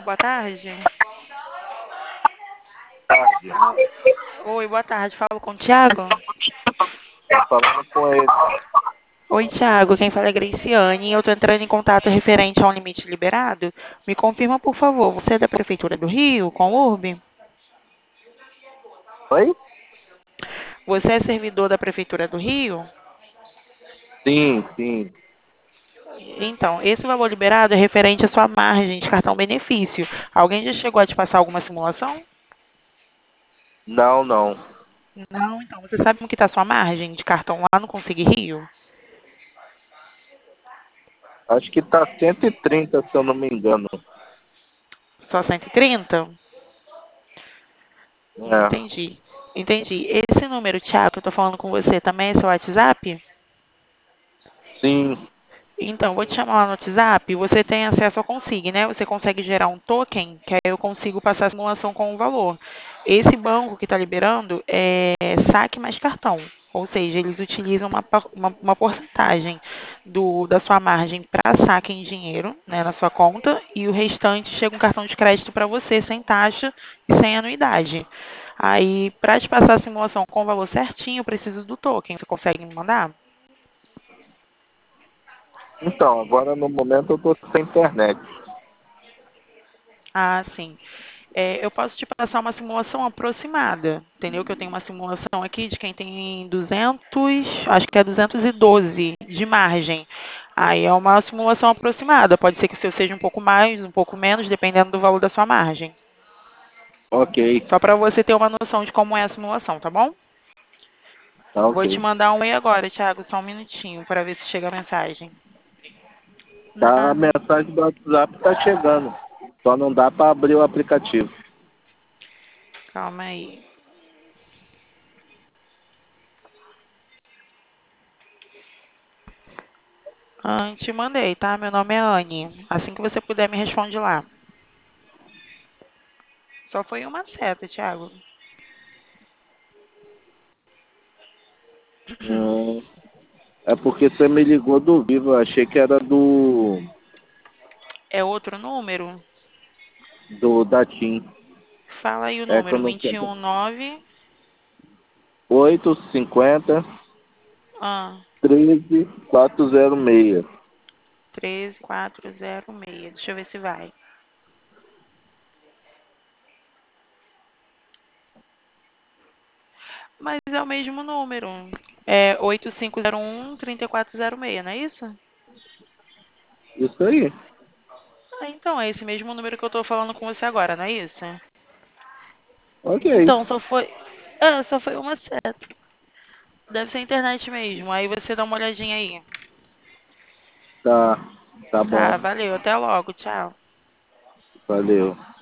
boa tarde. Tarde. Oi, boa tarde. Falo com o Thiago? Tá falando com ele. Oi, Thiago. Quem fala é Graciane. Eu tô entrando em contato referente a um limite liberado. Me confirma, por favor, você é da Prefeitura do Rio, com o URB? Oi? Você é servidor da Prefeitura do Rio? Sim, sim. Então, esse valor liberado é referente à sua margem de cartão benefício. Alguém já chegou a te passar alguma simulação? Não, não. Não, então, você sabe como que está a sua margem de cartão lá no Consigue Rio? Acho que tá 130, se eu não me engano. Só 130? É. Entendi. Entendi. Esse número, Thiago, que eu tô falando com você também é seu WhatsApp? Sim. Então, vou te chamar lá no WhatsApp. Você tem acesso ao Consig, né? Você consegue gerar um token, que aí eu consigo passar a simulação com o valor. Esse banco que está liberando é saque mais cartão. Ou seja, eles utilizam uma porcentagem da sua margem para saque em dinheiro, né, na sua conta, e o restante chega um cartão de crédito para você, sem taxa e sem anuidade. Aí, para te passar a simulação com o valor certinho, eu preciso do token. Você consegue me mandar? Então, agora no momento eu tô sem internet. Ah, sim. Eu posso te passar uma simulação aproximada, entendeu? Que eu tenho uma simulação aqui de quem tem 200, acho que é 212 de margem. Aí é uma simulação aproximada. Pode ser que o seu seja um pouco mais, um pouco menos, dependendo do valor da sua margem. Ok, Só para você ter uma noção de como é a simulação, tá bom? tá Vou te ok. mandar um e agora, Thiago, só um minutinho para ver se chega a mensagem. Tá, a Nada. mensagem do WhatsApp tá chegando. Só não dá para abrir o aplicativo. Calma aí. Te mandei, tá? Meu nome é Anne. Assim que você puder, me responde lá. Só foi uma seta, Thiago. Hum, é porque você me ligou do Vivo. Eu achei que era É outro número? da TIM. Fala aí o É que eu número. não quero. 219. 850 Ah, 13406. 13406. Deixa eu ver se vai. Mas é o mesmo número. É 8501-3406, não é isso? Isso aí. Ah, então, é esse mesmo número que eu tô falando com você agora, não é isso? Ok. Então, só foi uma seta. Deve ser a internet mesmo. Aí você dá uma olhadinha aí. Tá. Tá bom. Tá, valeu. Até logo. Tchau. Valeu.